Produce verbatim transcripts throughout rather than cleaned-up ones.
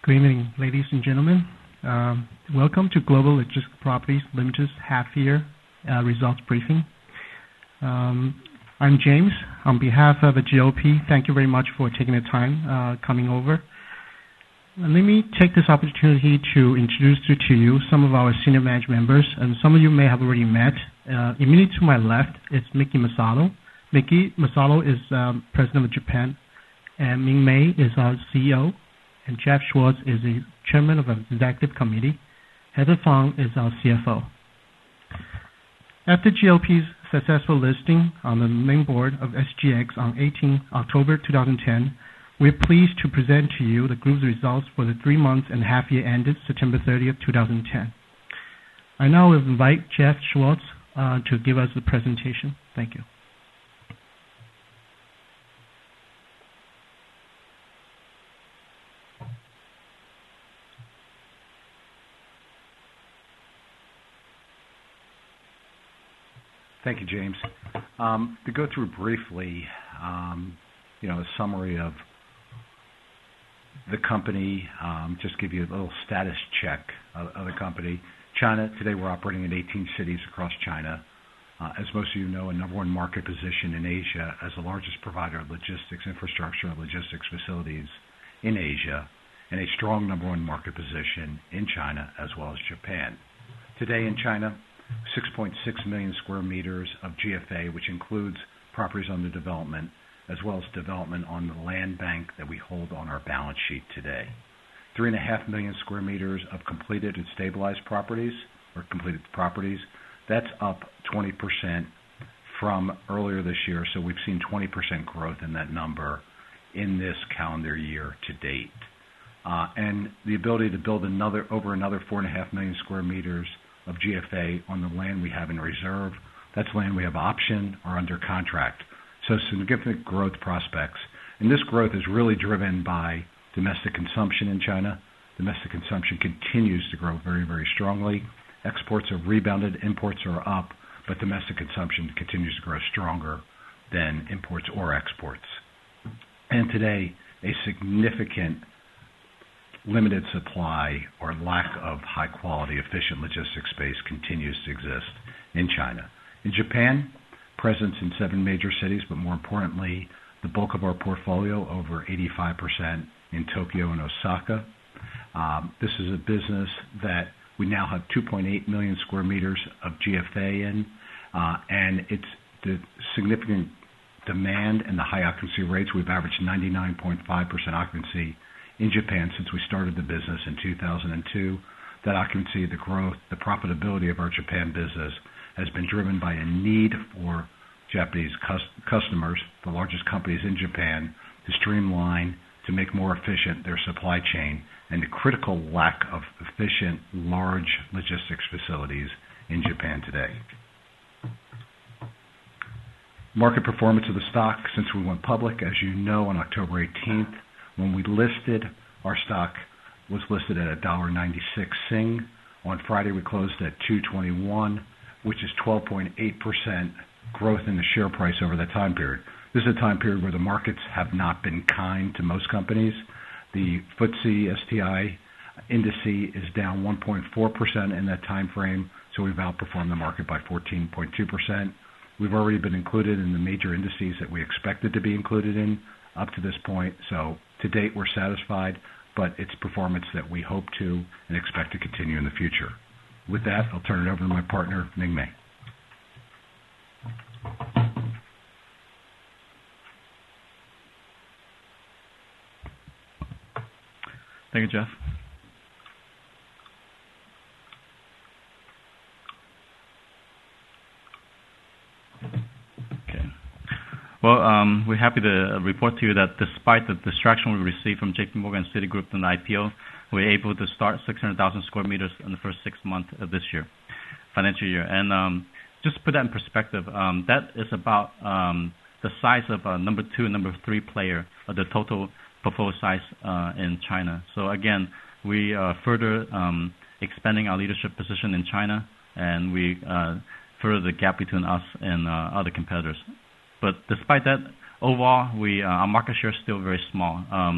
Good evening, ladies and gentlemen. Um, welcome to Global Logistics Properties Limited's half-year uh, results briefing. Um, I'm James. On behalf of the G O P, thank you very much for taking the time uh, coming over. Uh, let me take this opportunity to introduce to, to you some of our senior management members, and some of you may have already met. Uh, immediately to my left is Mickey Masato. Mickey Masato is um, President of Japan, and Ming Mei is our C E O. And Jeff Schwartz is the chairman of the executive committee. Heather Fong is our C F O. After G L P's successful listing on the main board of S G X on eighteenth October two thousand ten, we're pleased to present to you the group's results for the three months and half year ended September thirtieth, two thousand ten. I now invite Jeff Schwartz uh, to give us the presentation. Thank you. Thank you, James. Um, to go through briefly, um, you know, a summary of the company, um, just give you a little status check of, of the company. China, today we're operating in eighteen cities across China. Uh, as most of you know, a number one market position in Asia as the largest provider of logistics infrastructure and logistics facilities in Asia, and a strong number one market position in China as well as Japan. Today in China, six point six million square meters of G F A, which includes properties under development, as well as development on the land bank that we hold on our balance sheet today. Three and a half million square meters of completed and stabilized properties, or completed properties. That's up twenty percent from earlier this year, so we've seen twenty percent growth in that number in this calendar year to date. Uh, and the ability to build another over another four and a half million square meters of G F A on the land we have in reserve. That's land we have option or under contract. So significant growth prospects. And this growth is really driven by domestic consumption in China. Domestic consumption continues to grow very, very strongly. Exports have rebounded, imports are up, but domestic consumption continues to grow stronger than imports or exports. And today, a significant limited supply or lack of high-quality, efficient logistics space continues to exist in China. In Japan, presence in seven major cities, but more importantly, the bulk of our portfolio, over eighty-five percent in Tokyo and Osaka. Um, this is a business that we now have two point eight million square meters of G F A in, uh, and it's the significant demand and the high occupancy rates. We've averaged ninety-nine point five percent occupancy in Japan since we started the business in two thousand two. That occupancy, the growth, the profitability of our Japan business has been driven by a need for Japanese cus- customers, the largest companies in Japan, to streamline, to make more efficient their supply chain, and the critical lack of efficient, large logistics facilities in Japan today. Market performance of the stock since we went public, as you know, on October eighteenth, when we listed, our stock was listed at one dollar ninety-six Sing. On Friday, we closed at two twenty-one, which is twelve point eight percent growth in the share price over that time period. This is a time period where the markets have not been kind to most companies. The F T S E S T I indice is down one point four percent in that time frame, so we've outperformed the market by fourteen point two percent. We've already been included in the major indices that we expected to be included in up to this point, so to date we're satisfied, but it's performance that we hope to and expect to continue in the future. With that, I'll turn it over to my partner, Ming Mei. Thank you, Jeff. Okay. Well, um, we're happy to report to you that despite the distraction we received from J P Morgan and Citigroup in the I P O, we're able to start six hundred thousand square meters in the first six months of this year, financial year. And um, just to put that in perspective, um, that is about um, the size of a number two and number three player of the total portfolio size uh, in China. So again, we are further um, expanding our leadership position in China, and we uh, further the gap between us and uh, other competitors. But despite that, overall, we uh, our market share is still very small. Um,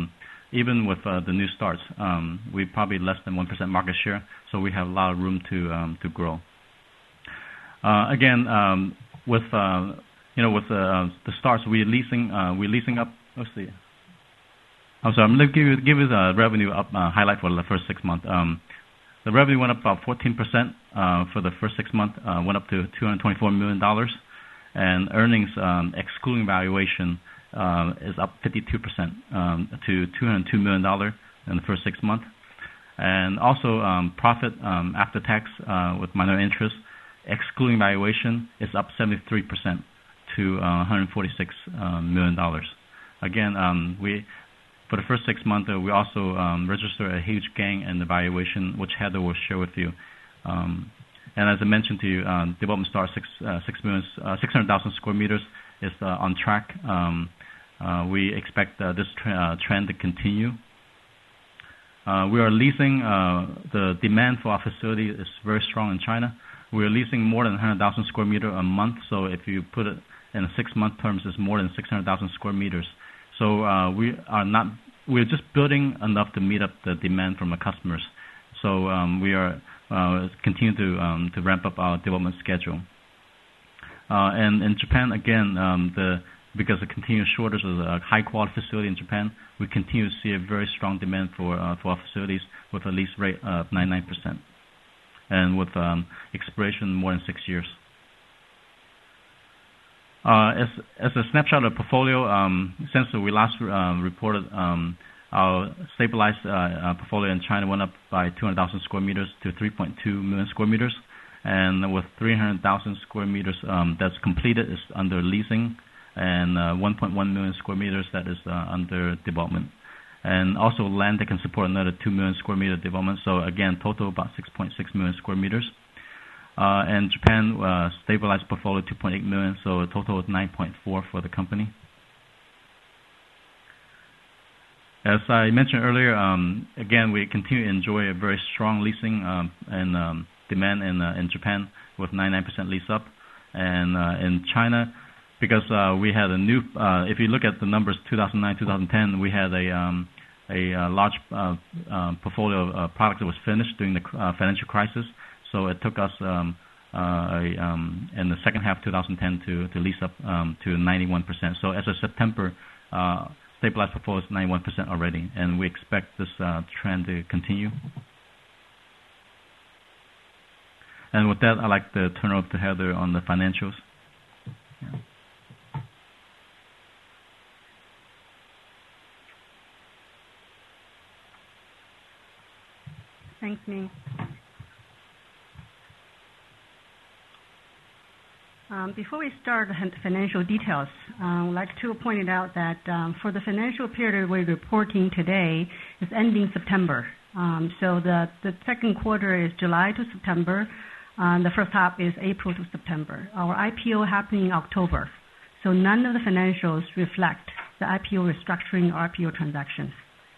even with uh, the new starts, um, we probably less than one percent market share, so we have a lot of room to um, to grow. Uh, again, um, with uh, you know with uh, the starts, we're leasing uh, we're leasing up. Let's see. I'm sorry. I'm going to give you give you the revenue up uh, highlight for the first six months. Um, the revenue went up about fourteen percent uh, for the first six months. Uh, went up to two hundred twenty-four million dollars, and earnings um, excluding valuation uh, is up fifty-two percent um, to two hundred two million dollars in the first six months. And also um, profit um, after tax uh, with minor interest excluding valuation is up seventy-three percent to uh, one hundred forty-six uh, million dollars. Again, um, we for the first six months uh, we also um, registered a huge gain in the valuation, which Heather will share with you. Um, and as I mentioned to you, uh, development start six uh, six million uh, six hundred thousand square meters is uh, on track. Um, uh, we expect uh, this tra- uh, trend to continue. Uh, we are leasing. Uh, the demand for our facility is very strong in China. We are leasing more than one hundred thousand square meters a month. So if you put it in six-month terms, it's more than six hundred thousand square meters. So uh, we are not. We're just building enough to meet up the demand from the customers. So um, we are uh, continue to um, to ramp up our development schedule. Uh, and in Japan, again, um, the because of continuous shortage of a high-quality facility in Japan, we continue to see a very strong demand for uh, for our facilities with a lease rate of ninety-nine percent, and with um, expiration more than six years. Uh, as as a snapshot of the portfolio, um, since we last uh, reported, um, our stabilized uh, uh, portfolio in China went up by two hundred thousand square meters to three point two million square meters, and with three hundred thousand square meters um, that's completed is under leasing, and uh, one point one million square meters that is uh, under development, and also land that can support another two million square meter development. So again, total about six point six million square meters. Uh, and Japan uh, stabilized portfolio two point eight million, so a total of nine point four for the company. As I mentioned earlier, um, again, we continue to enjoy a very strong leasing um, and um, demand in uh, in Japan with ninety-nine percent lease up, and uh, in China, because uh, we had a new. Uh, if you look at the numbers, two thousand nine, two thousand ten, we had a um, a, a large uh, uh, portfolio of uh, product that was finished during the uh, financial crisis. So it took us um, uh, a, um, in the second half of two thousand ten to, to lease up um, to ninety-one percent. So as of September, uh, stabilized portfolio is ninety-one percent already, and we expect this uh, trend to continue. And with that, I'd like to turn it over to Heather on the financials. Yeah. Thanks, Ming. Um, before we start the financial details, uh, I would like to point it out that um, for the financial period we're reporting today is ending September. Um, so the, the second quarter is July to September, and the first half is April to September. Our I P O happened in October, so none of the financials reflect the I P O restructuring or I P O transactions.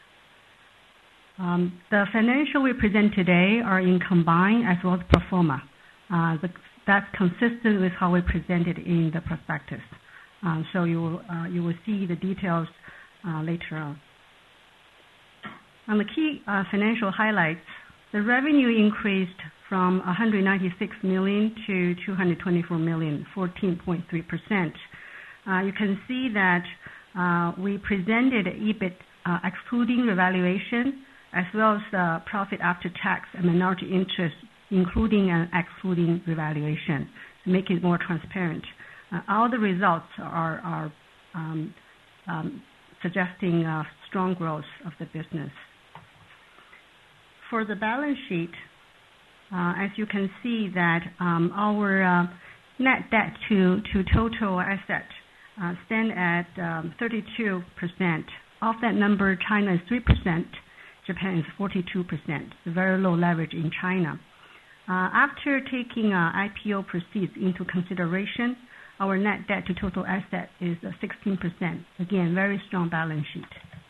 Um, the financial we present today are in combined as well as pro forma. Uh, the, that's consistent with how we presented in the prospectus. Um, so you will, uh, you will see the details uh, later on. On the key uh, financial highlights, the revenue increased from one hundred ninety-six million dollars to two hundred twenty-four million dollars, fourteen point three percent. Uh, you can see that uh, we presented E B I T uh, excluding revaluation, as well as uh, profit after tax and minority interest, including and excluding revaluation, to make it more transparent. Uh, all the results are, are um, um, suggesting uh, strong growth of the business. For the balance sheet, uh, as you can see that um, our uh, net debt to, to total asset uh, stand at um, thirty-two percent. Of that number, China is three percent. Japan is forty-two percent, very low leverage in China. Uh, after taking uh, I P O proceeds into consideration, our net debt to total asset is uh, sixteen percent. Again, very strong balance sheet.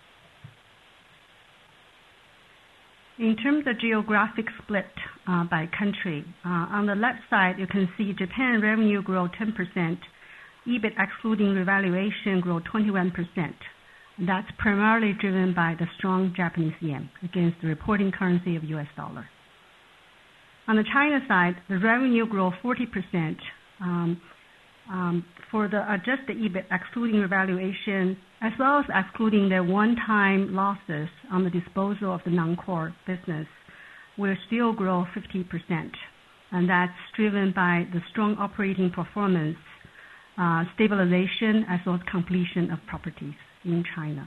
In terms of geographic split uh, by country, uh, on the left side you can see Japan revenue grow ten percent, E B I T excluding revaluation grow twenty-one percent. That's primarily driven by the strong Japanese yen against the reporting currency of U S dollar. On the China side, the revenue grew forty percent. Um, um, for the adjusted E B I T, excluding revaluation, as well as excluding the one-time losses on the disposal of the non-core business, will still grow fifty percent. And that's driven by the strong operating performance, uh, stabilization, as well as completion of properties in China.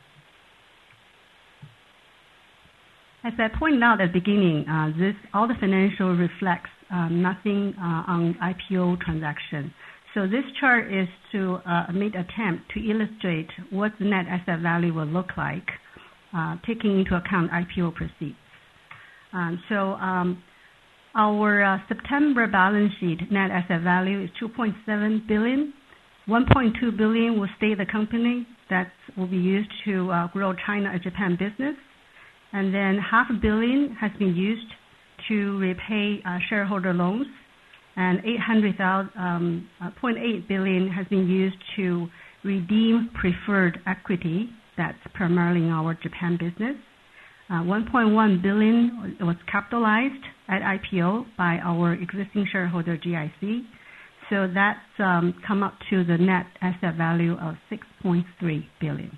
As I pointed out at the beginning, uh, this all the financial reflects uh, nothing uh, on I P O transaction. So this chart is to uh, make attempt to illustrate what the net asset value will look like, uh, taking into account I P O proceeds. Um, so um, our uh, September balance sheet net asset value is two point seven billion dollars. one point two billion dollars will stay the company. That will be used to uh, grow China and Japan business. And then half a billion has been used to repay uh, shareholder loans, and eight hundred thousand, um, uh, zero point eight billion has been used to redeem preferred equity. That's primarily in our Japan business. Uh, one point one billion was capitalized at I P O by our existing shareholder G I C. So that's um, come up to the net asset value of six point three billion.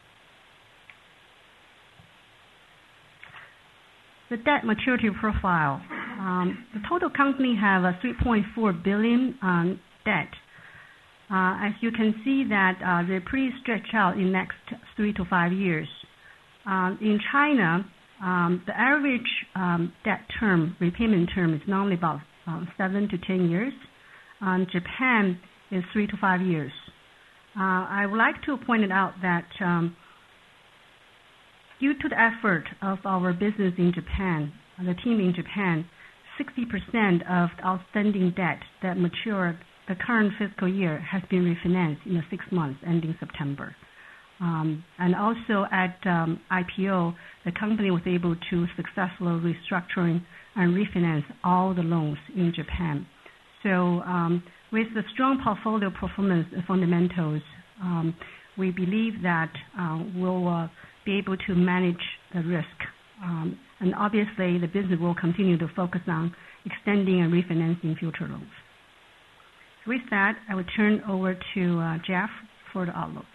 The debt maturity profile. Um, the total company have a three point four billion um, debt. Uh, as you can see that uh, they're pretty stretched out in next three to five years. Um, in China, um, the average um, debt term, repayment term is normally about um, seven to ten years. Um, Japan is three to five years. Uh, I would like to point it out that um, due to the effort of our business in Japan, the team in Japan, sixty percent of the outstanding debt that matured the current fiscal year has been refinanced in the six months ending September. Um, and also at um, I P O, the company was able to successfully restructuring and refinance all the loans in Japan. So um, with the strong portfolio performance fundamentals, um, we believe that uh, we'll uh, be able to manage the risk. Um, and obviously, the business will continue to focus on extending and refinancing future loans. With that, I will turn over to uh, Jeff for the outlook.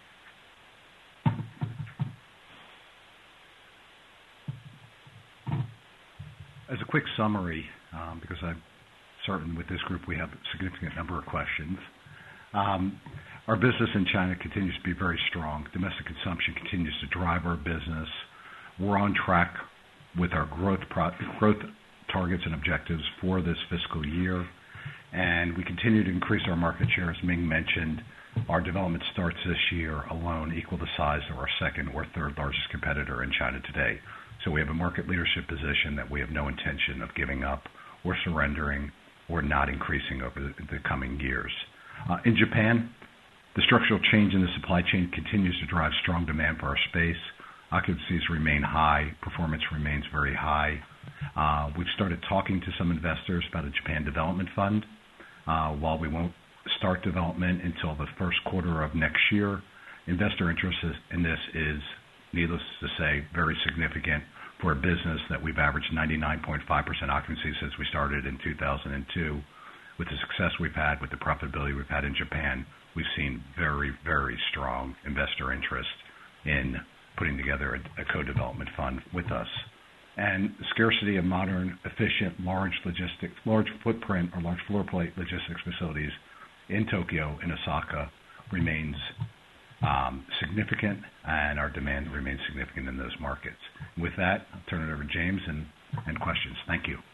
As a quick summary, um, because I'm certain with this group we have a significant number of questions, um, our business in China continues to be very strong. Domestic consumption continues to drive our business. We're on track with our growth pro- growth targets and objectives for this fiscal year, and we continue to increase our market share. As Ming mentioned, our development starts this year alone equal the size of our second or third largest competitor in China today. So we have a market leadership position that we have no intention of giving up or surrendering or not increasing over the, the coming years. Uh, in Japan, the structural change in the supply chain continues to drive strong demand for our space. Occupancies remain high. Performance remains very high. Uh, we've started talking to some investors about a Japan Development Fund. Uh, while we won't start development until the first quarter of next year, investor interest in this is, needless to say, very significant for a business that we've averaged ninety-nine point five percent occupancy since we started in two thousand two. With the success we've had, with the profitability we've had in Japan, we've seen very, very strong investor interest in putting together a, a co-development fund with us. And the scarcity of modern, efficient, large logistics, large footprint or large floor plate logistics facilities in Tokyo and Osaka remains um, significant, and our demand remains significant in those markets. With that, I'll turn it over to James and, and questions. Thank you.